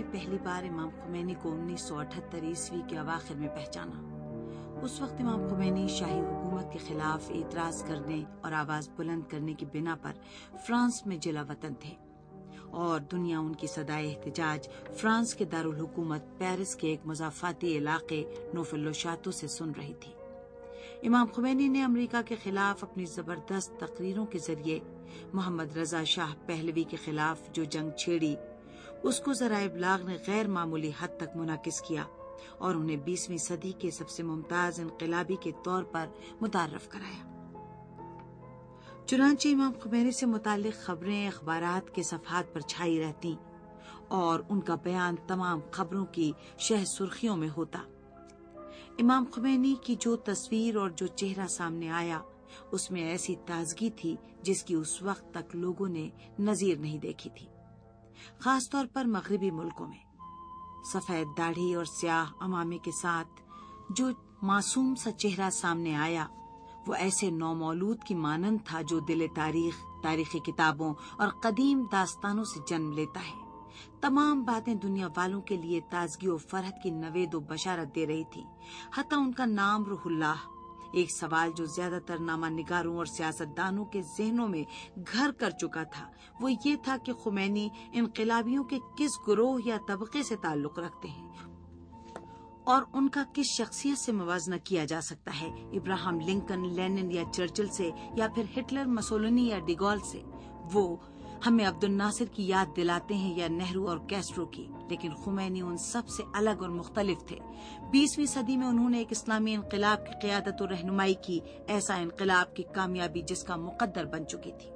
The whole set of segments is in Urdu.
پہلی بار امام خمینی کو 1978 عیسوی کے اواخر میں پہچانا۔ اس وقت امام خمینی شاہی حکومت کے خلاف اعتراض کرنے اور آواز بلند کرنے کی بنا پر فرانس میں جلا وطن تھے، اور دنیا ان کی صدائے احتجاج فرانس کے دارالحکومت پیرس کے ایک مضافاتی علاقے نوفل و شاتو سے سن رہی تھی۔ امام خمینی نے امریکہ کے خلاف اپنی زبردست تقریروں کے ذریعے محمد رضا شاہ پہلوی کے خلاف جو جنگ چھیڑی، اس کو ذرائع ابلاغ نے غیر معمولی حد تک منعکس کیا اور انہیں 20ویں صدی کے سب سے ممتاز انقلابی کے طور پر متعارف کرایا۔ چنانچہ امام خمینی سے متعلق خبریں اخبارات کے صفحات پر چھائی رہتی اور ان کا بیان تمام خبروں کی شہ سرخیوں میں ہوتا۔ امام خمینی کی جو تصویر اور جو چہرہ سامنے آیا، اس میں ایسی تازگی تھی جس کی اس وقت تک لوگوں نے نظیر نہیں دیکھی تھی، خاص طور پر مغربی ملکوں میں۔ سفید داڑھی اور سیاہ عمامے کے ساتھ جو معصوم سا چہرہ سامنے آیا، وہ ایسے نومولود کی مانند تھا جو دل تاریخی کتابوں اور قدیم داستانوں سے جنم لیتا ہے۔ تمام باتیں دنیا والوں کے لیے تازگی و فرحت کی نوید و بشارت دے رہی تھی، حتیٰ ان کا نام روح اللہ۔ ایک سوال جو زیادہ تر نامہ نگاروں اور سیاستدانوں کے ذہنوں میں گھر کر چکا تھا، وہ یہ تھا کہ خمینی انقلابیوں کے کس گروہ یا طبقے سے تعلق رکھتے ہیں اور ان کا کس شخصیت سے موازنہ کیا جا سکتا ہے، ابراہم لنکن، لینن یا چرچل سے، یا پھر ہٹلر، مسولینی یا ڈیگول سے۔ وہ ہمیں عبد الناصر کی یاد دلاتے ہیں یا نہرو اور کیسٹرو کی، لیکن خمینی ان سب سے الگ اور مختلف تھے۔ 20ویں صدی میں انہوں نے ایک اسلامی انقلاب کی قیادت و رہنمائی کی، ایسا انقلاب کی کامیابی جس کا مقدر بن چکی تھی۔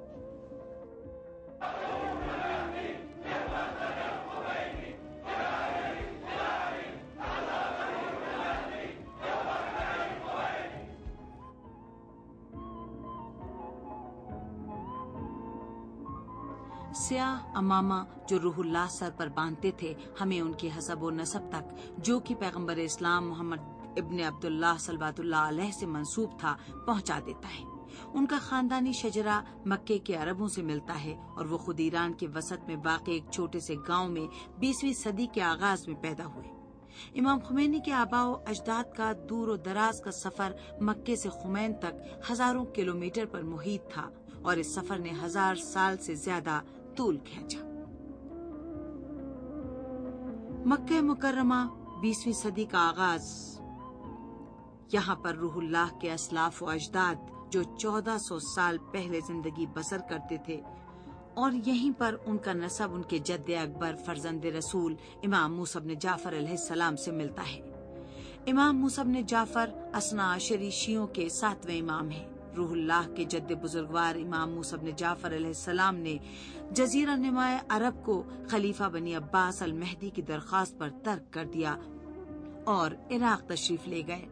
سیاہ امامہ جو روح اللہ سر پر باندھتے تھے، ہمیں ان کے حسب و نسب تک، جو کہ پیغمبر اسلام محمد ابن عبداللہ صلوات اللہ علیہ سے منسوب تھا، پہنچا دیتا ہے۔ ان کا خاندانی شجرہ مکے کے عربوں سے ملتا ہے اور وہ خود ایران کے وسط میں واقع ایک چھوٹے سے گاؤں میں 20ویں صدی کے آغاز میں پیدا ہوئے۔ امام خمینی کے آباء و اجداد کا دور و دراز کا سفر مکے سے خمین تک ہزاروں کلومیٹر پر محیط تھا، اور اس سفر نے 1000 سال سے زیادہ طول کھینچا۔ مکہ مکرمہ 20ویں صدی کا آغاز، یہاں پر روح اللہ کے اسلاف و اجداد جو 1400 سال پہلے زندگی بسر کرتے تھے، اور یہیں پر ان کا نسب ان کے جد اکبر فرزند رسول امام موسیٰ بن جعفر علیہ السلام سے ملتا ہے۔ امام موسیٰ بن جعفر اثنا عشری شیعوں کے 7ویں امام ہیں۔ روح اللہ کے جد بزرگوار امام موسیٰ بن جعفر علیہ السلام نے جزیرہ نما عرب کو خلیفہ بنی عباس المہدی کی درخواست پر ترک کر دیا اور عراق تشریف لے گئے،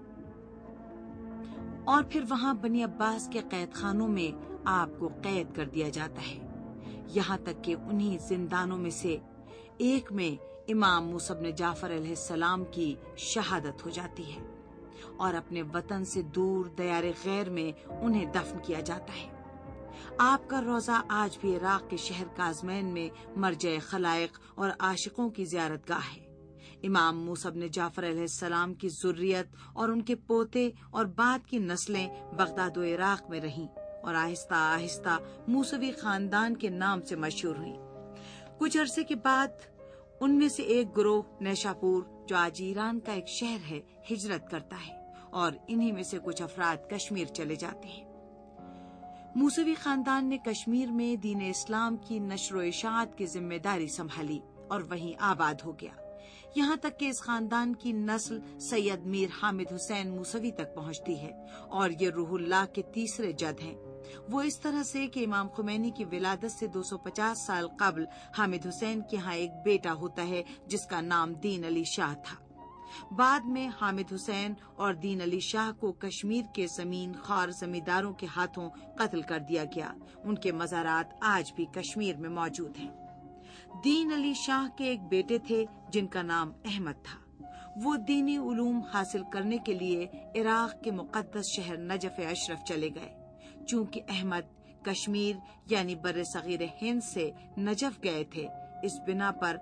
اور پھر وہاں بنی عباس کے قید خانوں میں آپ کو قید کر دیا جاتا ہے، یہاں تک کہ انہی زندانوں میں سے ایک میں امام موسیٰ بن جعفر علیہ السلام کی شہادت ہو جاتی ہے، اور اپنے وطن سے دور دیار غیر میں انہیں دفن کیا جاتا ہے۔ آپ کا روضہ آج بھی عراق کے شہر کاظمین میں مرجع خلائق اور عاشقوں کی زیارت گاہ ہے۔ امام موسیٰ بن جعفر علیہ السلام کی ذریت اور ان کے پوتے اور بعد کی نسلیں بغداد و عراق میں رہیں اور آہستہ آہستہ موسوی خاندان کے نام سے مشہور ہوئیں۔ کچھ عرصے کے بعد ان میں سے ایک گروہ نیشاپور، جو آج ایران کا ایک شہر ہے، ہجرت کرتا ہے، اور انہی میں سے کچھ افراد کشمیر چلے جاتے ہیں۔ موسوی خاندان نے کشمیر میں دین اسلام کی نشر و اشاعت کی ذمہ داری سنبھالی اور وہیں آباد ہو گیا، یہاں تک کہ اس خاندان کی نسل سید میر حامد حسین موسوی تک پہنچتی ہے، اور یہ روح اللہ کے تیسرے جد ہیں۔ وہ اس طرح سے کہ امام خمینی کی ولادت سے 250 سال قبل حامد حسین کے ہاں ایک بیٹا ہوتا ہے جس کا نام دین علی شاہ تھا۔ بعد میں حامد حسین اور دین علی شاہ کو کشمیر کے زمین خوار زمینداروں کے ہاتھوں قتل کر دیا گیا۔ ان کے مزارات آج بھی کشمیر میں موجود ہیں۔ دین علی شاہ کے ایک بیٹے تھے جن کا نام احمد تھا۔ وہ دینی علوم حاصل کرنے کے لیے عراق کے مقدس شہر نجف اشرف چلے گئے۔ چونکہ احمد کشمیر یعنی بر صغیر ہند سے نجف گئے تھے، اس بنا پر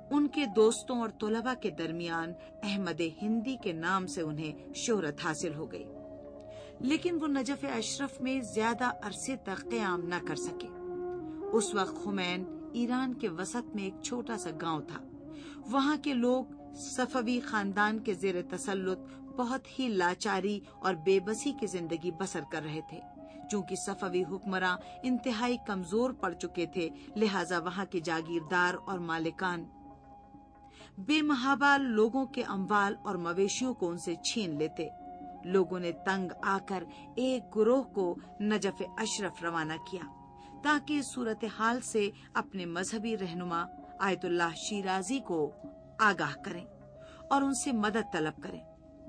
ان کے دوستوں اور طلباء کے درمیان احمد ہندی کے نام سے انہیں شہرت حاصل ہو گئی، لیکن وہ نجف اشرف میں زیادہ عرصے تک قیام نہ کر سکے۔ اس وقت خمین ایران کے وسط میں ایک چھوٹا سا گاؤں تھا۔ وہاں کے لوگ صفوی خاندان کے زیر تسلط بہت ہی لاچاری اور بے بسی کی زندگی بسر کر رہے تھے۔ چونکہ صفوی حکمراں انتہائی کمزور پڑ چکے تھے، لہٰذا وہاں کے جاگیردار اور مالکان بے محابہ لوگوں کے اموال اور مویشیوں کو ان سے چھین لیتے۔ لوگوں نے تنگ آ کر ایک گروہ کو نجف اشرف روانہ کیا تاکہ صورتحال سے اپنے مذہبی رہنما آیت اللہ شیرازی کو آگاہ کریں اور ان سے مدد طلب کریں۔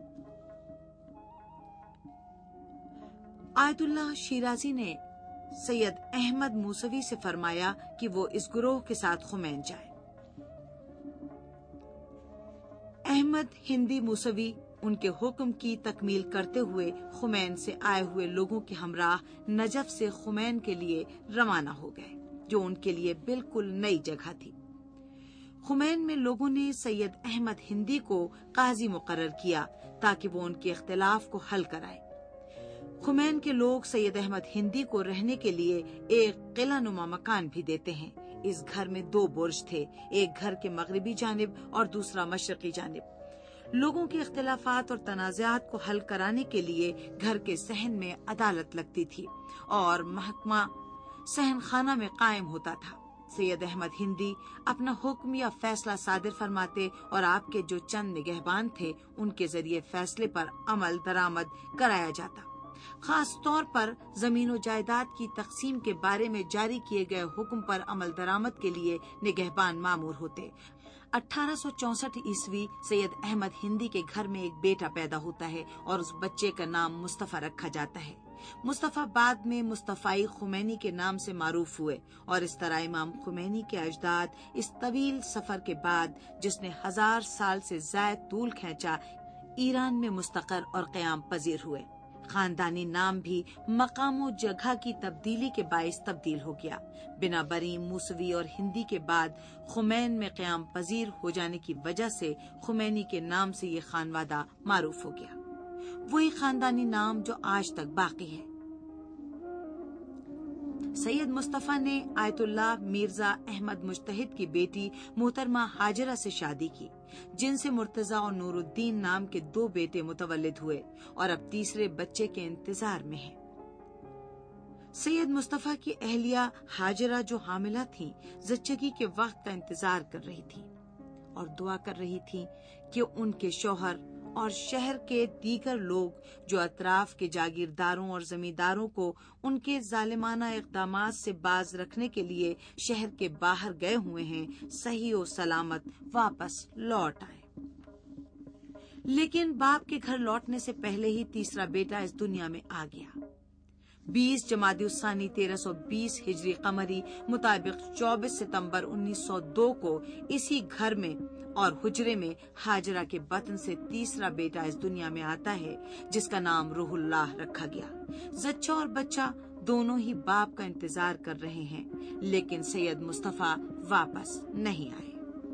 آیت اللہ شیرازی نے سید احمد موسوی سے فرمایا کہ وہ اس گروہ کے ساتھ خمین جائے۔ احمد ہندی موسوی ان کے حکم کی تکمیل کرتے ہوئے خمین سے آئے ہوئے لوگوں کے ہمراہ نجف سے خمین کے لیے روانہ ہو گئے، جو ان کے لیے بالکل نئی جگہ تھی۔ خمین میں لوگوں نے سید احمد ہندی کو قاضی مقرر کیا تاکہ وہ ان کے اختلاف کو حل کرائے۔ خمین کے لوگ سید احمد ہندی کو رہنے کے لیے ایک قلعہ نما مکان بھی دیتے ہیں۔ اس گھر میں 2 برج تھے، ایک گھر کے مغربی جانب اور دوسرا مشرقی جانب۔ لوگوں کے اختلافات اور تنازعات کو حل کرانے کے لیے گھر کے صحن میں عدالت لگتی تھی اور محکمہ صحن خانہ میں قائم ہوتا تھا۔ سید احمد ہندی اپنا حکم یا فیصلہ صادر فرماتے اور آپ کے جو چند نگہبان تھے ان کے ذریعے فیصلے پر عمل درآمد کرایا جاتا۔ خاص طور پر زمین و جائیداد کی تقسیم کے بارے میں جاری کیے گئے حکم پر عمل درآمد کے لیے نگہبان مامور ہوتے۔ 1864 عیسوی سید احمد ہندی کے گھر میں ایک بیٹا پیدا ہوتا ہے اور اس بچے کا نام مصطفیٰ رکھا جاتا ہے۔ مصطفیٰ بعد میں مصطفی خمینی کے نام سے معروف ہوئے اور اس طرح امام خمینی کے اجداد اس طویل سفر کے بعد، جس نے 1000 سال سے زائد طول کھینچا، ایران میں مستقر اور قیام پذیر ہوئے۔ خاندانی نام بھی مقام و جگہ کی تبدیلی کے باعث تبدیل ہو گیا۔ بنا بری موسوی اور ہندی کے بعد خمین میں قیام پذیر ہو جانے کی وجہ سے خمینی کے نام سے یہ خانوادہ معروف ہو گیا، وہی خاندانی نام جو آج تک باقی ہے۔ سید مصطفیٰ نے آیت اللہ مرزا احمد مجتہد کی بیٹی محترمہ ہاجرہ سے شادی کی، جن سے مرتضیٰ اور نور الدین نام کے 2 بیٹے متولد ہوئے اور اب تیسرے بچے کے انتظار میں ہیں۔ سید مصطفیٰ کی اہلیہ ہاجرہ جو حاملہ تھیں، زچگی کے وقت کا انتظار کر رہی تھیں اور دعا کر رہی تھیں کہ ان کے شوہر اور شہر کے دیگر لوگ جو اطراف کے جاگیرداروں اور زمینداروں کو ان کے ظالمانہ اقدامات سے باز رکھنے کے لیے شہر کے باہر گئے ہوئے ہیں، صحیح و سلامت واپس لوٹ آئے۔ لیکن باپ کے گھر لوٹنے سے پہلے ہی تیسرا بیٹا اس دنیا میں آ گیا۔ 20 جمادی الثانی 1320 ہجری قمری مطابق 24 ستمبر 1902 کو اسی گھر میں اور حجرے میں ہاجرہ کے بطن سے تیسرا بیٹا اس دنیا میں آتا ہے، جس کا نام روح اللہ رکھا گیا۔ زچہ اور بچہ دونوں ہی باپ کا انتظار کر رہے ہیں، لیکن سید مصطفیٰ واپس نہیں آئے۔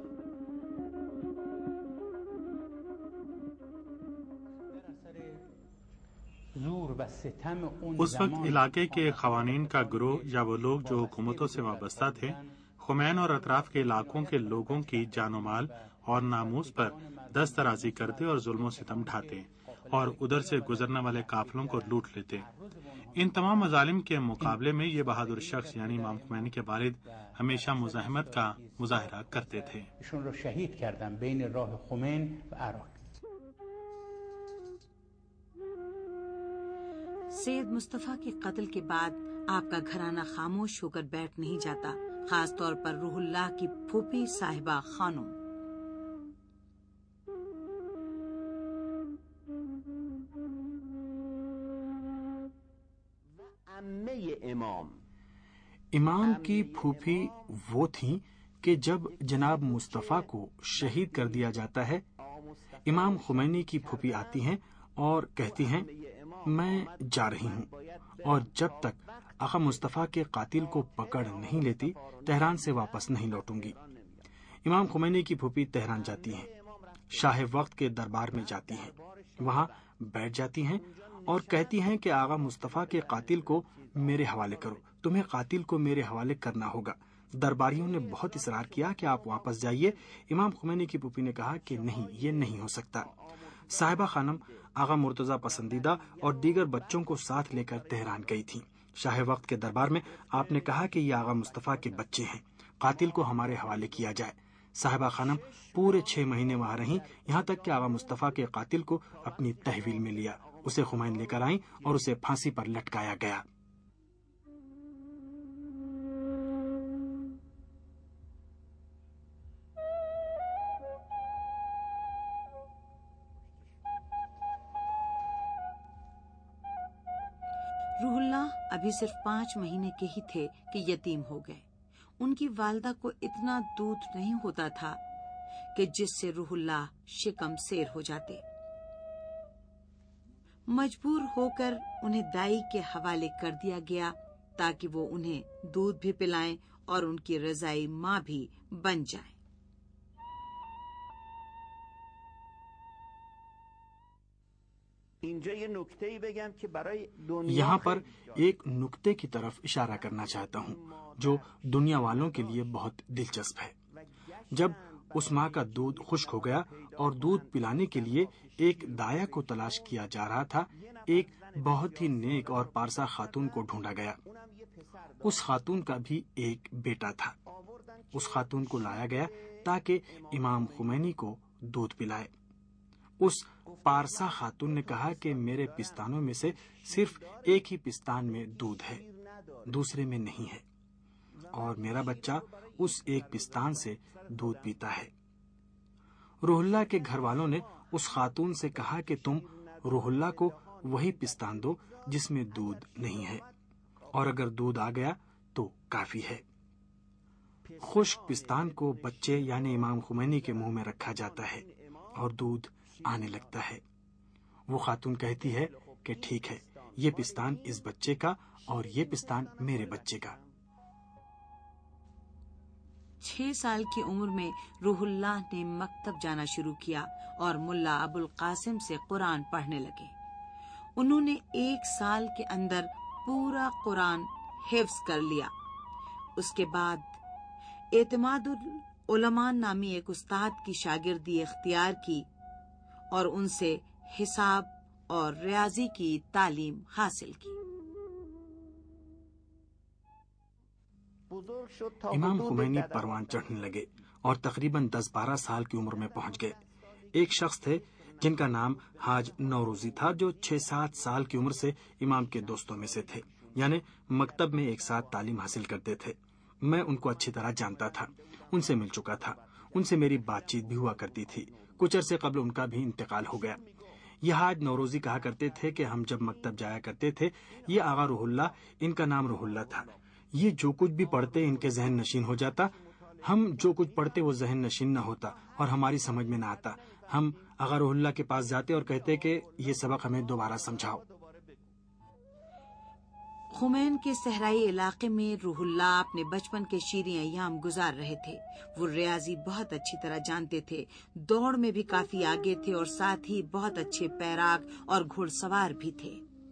اس وقت علاقے کے قوانین کا گروہ یا وہ لوگ جو حکومتوں سے وابستہ تھے، خمین اور اطراف کے علاقوں کے لوگوں کی جان و مال اور ناموس پر دست درازی کرتے اور ظلم و ستم ڈھاتے اور ادھر سے گزرنے والے قافلوں کو لوٹ لیتے۔ ان تمام مظالم کے مقابلے میں یہ بہادر شخص یعنی امام خمینی کے والد ہمیشہ مزاحمت کا مظاہرہ کرتے تھے۔ سید مصطفیٰ کے قتل کے بعد آپ کا گھرانہ خاموش ہو کر بیٹھ نہیں جاتا، خاص طور پر روح اللہ کی پھوپھی صاحبہ خانم۔ امام کی پھوپھی وہ تھیں کہ جب جناب مصطفیٰ کو شہید کر دیا جاتا ہے، امام خمینی کی پھوپھی آتی ہیں اور کہتی ہیں میں جا رہی ہوں، اور جب تک آقا مصطفیٰ کے قاتل کو پکڑ نہیں لیتی تہران سے واپس نہیں لوٹوں گی۔ امام خمینی کی پھوپھی تہران جاتی ہیں، شاہ وقت کے دربار میں جاتی ہیں، وہاں بیٹھ جاتی ہیں اور کہتی ہیں کہ آغا مصطفیٰ کے قاتل کو میرے حوالے کرو، تمہیں قاتل کو میرے حوالے کرنا ہوگا۔ درباریوں نے بہت اصرار کیا کہ آپ واپس جائیے۔ امام خمینی کی پھوپھی نے کہا کہ نہیں، یہ نہیں ہو سکتا۔ صاحبہ خانم آغا مرتضیٰ پسندیدہ اور دیگر بچوں کو ساتھ لے کر تہران گئی تھی۔ شاہ وقت کے دربار میں آپ نے کہا کہ یہ آغا مصطفیٰ کے بچے ہیں، قاتل کو ہمارے حوالے کیا جائے۔ صاحبہ خانم پورے 6 مہینے وہاں رہیں، یہاں تک کہ آغا مصطفیٰ کے قاتل کو اپنی تحویل میں لیا، اسے خمین لے کر آئیں اور اسے پھانسی پر لٹکایا گیا۔ روح اللہ ابھی صرف 5 مہینے کے ہی تھے کہ یتیم ہو گئے۔ ان کی والدہ کو اتنا دودھ نہیں ہوتا تھا کہ جس سے روح اللہ شکم سیر ہو جاتے۔ مجبور ہو کر انہیں دائی کے حوالے کر دیا گیا تاکہ وہ انہیں دودھ بھی پلائیں اور ان کی رضائی ماں بھی بن جائیں۔ یہاں پر ایک نکتے کی طرف اشارہ کرنا چاہتا ہوں جو دنیا والوں کے لیے بہت دلچسپ ہے۔ جب اس ماں کا دودھ خشک ہو گیا اور دودھ پلانے کے لیے ایک دایا کو تلاش کیا جا رہا تھا، ایک بہت ہی نیک اور پارسا خاتون کو ڈھونڈا گیا۔ اس خاتون کا بھی ایک بیٹا تھا۔ اس خاتون کو لایا گیا تاکہ امام خمینی کو دودھ پلائے۔ اس پارسا خاتون نے کہا کہ میرے پستانوں میں سے صرف ایک ہی پستان میں دودھ ہے، دوسرے میں نہیں ہے، اور میرا بچہ اس ایک پستان سے دودھ پیتا ہے۔ روح اللہ کے گھر والوں نے اس خاتون سے کہا کہ تم روح اللہ کو وہی پستان دو جس میں دودھ نہیں ہے، اور اگر دودھ آ گیا تو کافی ہے۔ خشک پستان کو بچے یعنی امام خمینی کے منہ میں رکھا جاتا ہے اور دودھ آنے لگتا ہے۔ وہ خاتون کہتی ہے کہ ٹھیک ہے، یہ پستان اس بچے کا اور یہ پستان میرے بچے کا۔ 6 سال کی عمر میں روح اللہ نے مکتب جانا شروع کیا اور ملا ابو القاسم سے قرآن پڑھنے لگے۔ انہوں نے 1 سال کے اندر پورا قرآن حفظ کر لیا۔ اس کے بعد اعتماد العلماء نامی ایک استاد کی شاگردی اختیار کی اور ان سے حساب اور ریاضی کی تعلیم حاصل کی۔ امام خمینی پروان چڑھنے لگے اور تقریباً 10-12 سال کی عمر میں پہنچ گئے۔ ایک شخص تھے جن کا نام حاج نوروزی تھا، جو 6-7 سال کی عمر سے امام کے دوستوں میں سے تھے، یعنی مکتب میں ایک ساتھ تعلیم حاصل کرتے تھے۔ میں ان کو اچھی طرح جانتا تھا، ان سے مل چکا تھا، ان سے میری بات چیت بھی ہوا کرتی تھی۔ کچھ عرصے قبل ان کا بھی انتقال ہو گیا۔ یہ حاج نوروزی کہا کرتے تھے کہ ہم جب مکتب جایا کرتے تھے، یہ آغا روح اللہ، ان کا نام روح اللہ تھا، یہ جو کچھ بھی پڑھتے ان کے ذہن نشین ہو جاتا، ہم جو کچھ پڑھتے وہ ذہن نشین نہ ہوتا اور ہماری سمجھ میں نہ آتا۔ ہم آغا روح اللہ کے پاس جاتے اور کہتے کہ یہ سبق ہمیں دوبارہ سمجھاؤ۔ خمین کے صحرائی علاقے میں روح اللہ اپنے بچپن کے شیریں ایام گزار رہے تھے۔ وہ ریاضی بہت اچھی طرح جانتے تھے، دوڑ میں بھی کافی آگے تھے اور ساتھ ہی بہت اچھے پیراک اور گھڑ سوار بھی تھے۔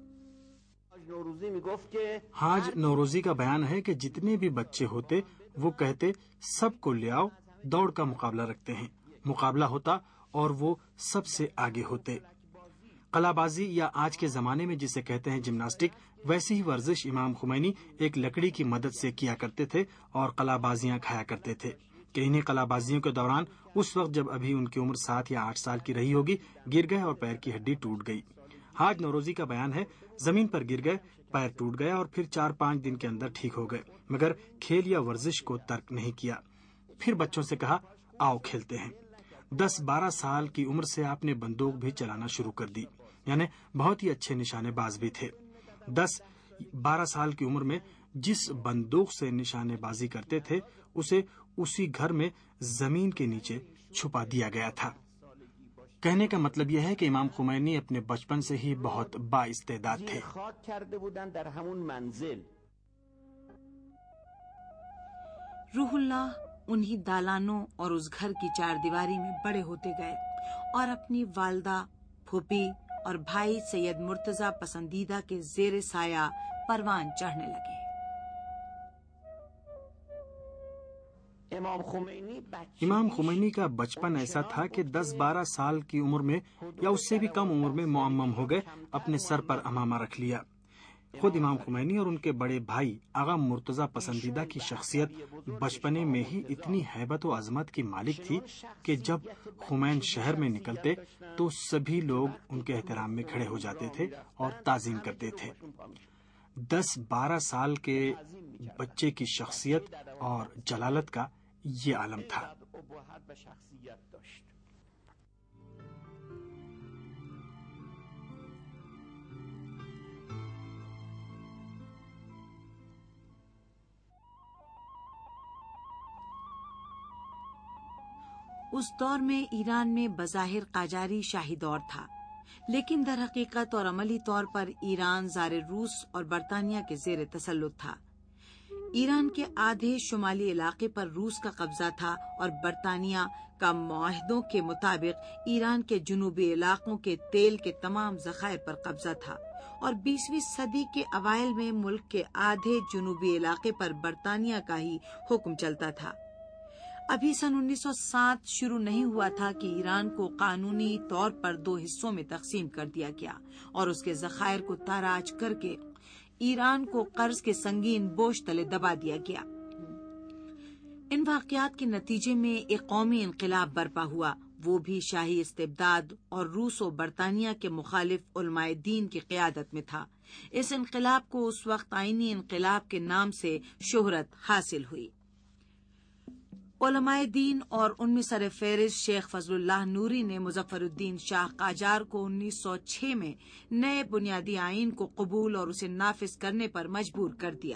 حاج نوروزی کا بیان ہے کہ جتنے بھی بچے ہوتے وہ کہتے سب کو لے آؤ، دوڑ کا مقابلہ رکھتے ہیں۔ مقابلہ ہوتا اور وہ سب سے آگے ہوتے۔ قلعہ بازی یا آج کے زمانے میں جسے کہتے ہیں جمناسٹک، ویسی ہی ورزش امام خمینی ایک لکڑی کی مدد سے کیا کرتے تھے اور قلعہ بازیاں کھایا کرتے تھے کہ انہیں قلعہ بازیوں کے دوران اس وقت جب ابھی ان کی عمر 7 یا 8 سال کی رہی ہوگی، گر گئے اور پیر کی ہڈی ٹوٹ گئی۔ حاج نوروزی کا بیان ہے زمین پر گر گئے، پیر ٹوٹ گیا اور پھر 4-5 دن کے اندر ٹھیک ہو گئے، مگر کھیل یا ورزش کو ترک نہیں کیا۔ پھر بچوں سے کہا آؤ کھیلتے ہیں۔ 10-12 سال کی عمر سے آپ نے بندوق بھی چلانا شروع کر دی، یعنی بہت ہی اچھے نشانے باز بھی تھے۔ 10-12 سال کی عمر میں جس بندوق سے نشانے بازی کرتے تھے اسے اسی گھر میں زمین کے نیچے چھپا دیا گیا تھا۔ کہنے کا مطلب یہ ہے کہ امام خمینی اپنے بچپن سے ہی بہت بااستعداد تھے۔ روح اللہ انہی دالانوں اور اس گھر کی چار دیواری میں بڑے ہوتے گئے اور اپنی والدہ، پھوپھی اور بھائی سید مرتضی پسندیدہ کے زیر سایہ پروان چڑھنے لگے۔ امام خمینی کا بچپن ایسا تھا کہ 10-12 سال کی عمر میں یا اس سے بھی کم عمر میں معمم ہو گئے، اپنے سر پر عمامہ رکھ لیا۔ خود امام خمینی اور ان کے بڑے بھائی آغا مرتضی پسندیدہ کی شخصیت بچپنے میں ہی اتنی ہیبت و عظمت کی مالک تھی کہ جب خمین شہر میں نکلتے تو سبھی لوگ ان کے احترام میں کھڑے ہو جاتے تھے اور تعظیم کرتے تھے۔ 10-12 سال کے بچے کی شخصیت اور جلالت کا یہ عالم تھا۔ اس دور میں ایران میں بظاہر قاجاری شاہی دور تھا، لیکن در حقیقت اور عملی طور پر ایران زار روس اور برطانیہ کے زیر تسلط تھا۔ ایران کے آدھے شمالی علاقے پر روس کا قبضہ تھا اور برطانیہ کا معاہدوں کے مطابق ایران کے جنوبی علاقوں کے تیل کے تمام ذخائر پر قبضہ تھا، اور 20ویں صدی کے اوائل میں ملک کے آدھے جنوبی علاقے پر برطانیہ کا ہی حکم چلتا تھا۔ ابھی سن 1907 شروع نہیں ہوا تھا کہ ایران کو قانونی طور پر 2 حصوں میں تقسیم کر دیا گیا اور اس کے ذخائر کو تاراج کر کے ایران کو قرض کے سنگین بوجھ تلے دبا دیا گیا۔ ان واقعات کے نتیجے میں ایک قومی انقلاب برپا ہوا، وہ بھی شاہی استبداد اور روس و برطانیہ کے مخالف علماء دین کی قیادت میں تھا۔ اس انقلاب کو اس وقت آئینی انقلاب کے نام سے شہرت حاصل ہوئی۔ علماء دین اور ان میں سر فہرست شیخ فضل اللہ نوری نے مظفر الدین شاہ قاجار کو 1906 میں نئے بنیادی آئین کو قبول اور اسے نافذ کرنے پر مجبور کر دیا۔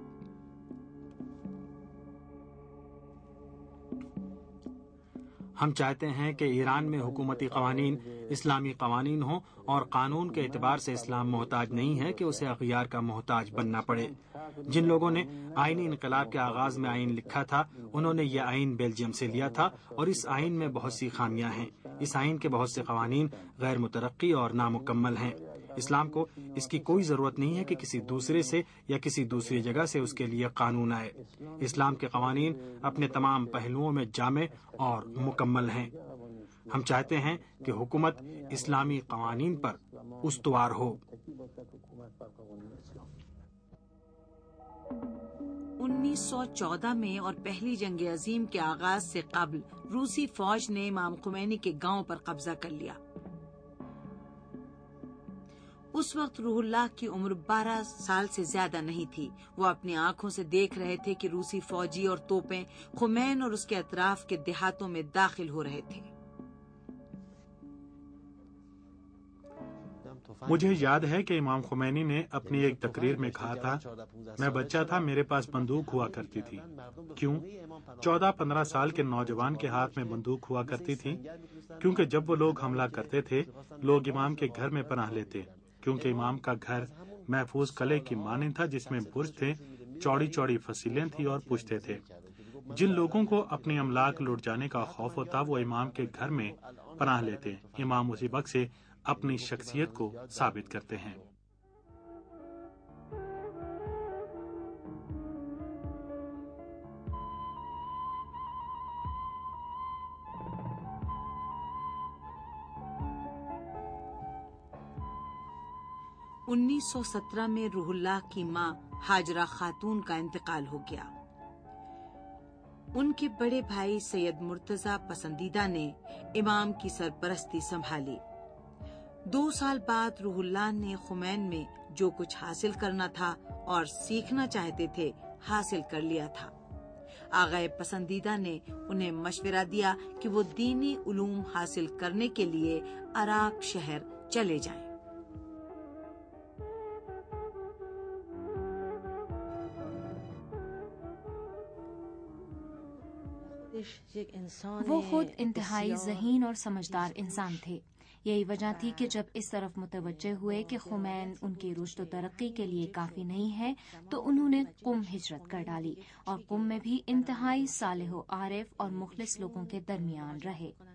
ہم چاہتے ہیں کہ ایران میں حکومتی قوانین اسلامی قوانین ہوں، اور قانون کے اعتبار سے اسلام محتاج نہیں ہے کہ اسے اغیار کا محتاج بننا پڑے۔ جن لوگوں نے آئینی انقلاب کے آغاز میں آئین لکھا تھا، انہوں نے یہ آئین بیلجیم سے لیا تھا، اور اس آئین میں بہت سی خامیاں ہیں۔ اس آئین کے بہت سے قوانین غیر مترقی اور نامکمل ہیں۔ اسلام کو اس کی کوئی ضرورت نہیں ہے کہ کسی دوسرے سے یا کسی دوسری جگہ سے اس کے لیے قانون آئے۔ اسلام کے قوانین اپنے تمام پہلوؤں میں جامع اور مکمل ہیں۔ ہم چاہتے ہیں کہ حکومت اسلامی قوانین پر استوار ہو۔ 1914 میں اور پہلی جنگ عظیم کے آغاز سے قبل روسی فوج نے امام خمینی کے گاؤں پر قبضہ کر لیا۔ اس وقت روح اللہ کی عمر 12 سال سے زیادہ نہیں تھی۔ وہ اپنی آنکھوں سے دیکھ رہے تھے کہ روسی فوجی اور توپیں خمین اور اس کے اطراف کے دیہاتوں میں داخل ہو رہے تھے۔ مجھے یاد ہے کہ امام خمینی نے اپنی ایک تقریر میں کہا تھا، میں بچہ تھا، میرے پاس بندوق ہوا کرتی تھی۔ کیوں؟ 14-15 سال کے نوجوان کے ہاتھ میں بندوق ہوا کرتی تھی، کیونکہ جب وہ لوگ حملہ کرتے تھے، لوگ امام کے گھر میں پناہ لیتے، کیونکہ امام کا گھر محفوظ قلعے کی مانند تھا، جس میں برج تھے، چوڑی چوڑی فصیلیں تھی اور پشتے تھے۔ جن لوگوں کو اپنی املاک لوٹ جانے کا خوف ہوتا، وہ امام کے گھر میں پناہ لیتے۔ امام اسی وقت سے اپنی شخصیت کو ثابت کرتے ہیں۔ انیس 1917 میں روح اللہ کی ماں ہاجرہ خاتون کا انتقال ہو گیا۔ ان کے بڑے بھائی سید مرتضی پسندیدہ نے امام کی سرپرستی سنبھالی۔ 2 سال بعد روح اللہ نے خمین میں جو کچھ حاصل کرنا تھا اور سیکھنا چاہتے تھے حاصل کر لیا تھا۔ آغا پسندیدہ نے انہیں مشورہ دیا کہ وہ دینی علوم حاصل کرنے کے لیے عراق شہر چلے جائیں۔ وہ خود انتہائی ذہین اور سمجھدار انسان تھے۔ یہی وجہ تھی کہ جب اس طرف متوجہ ہوئے کہ خمین ان کی رشد و ترقی کے لیے کافی نہیں ہے تو انہوں نے قم ہجرت کر ڈالی اور قم میں بھی انتہائی صالح و عارف اور مخلص لوگوں کے درمیان رہے۔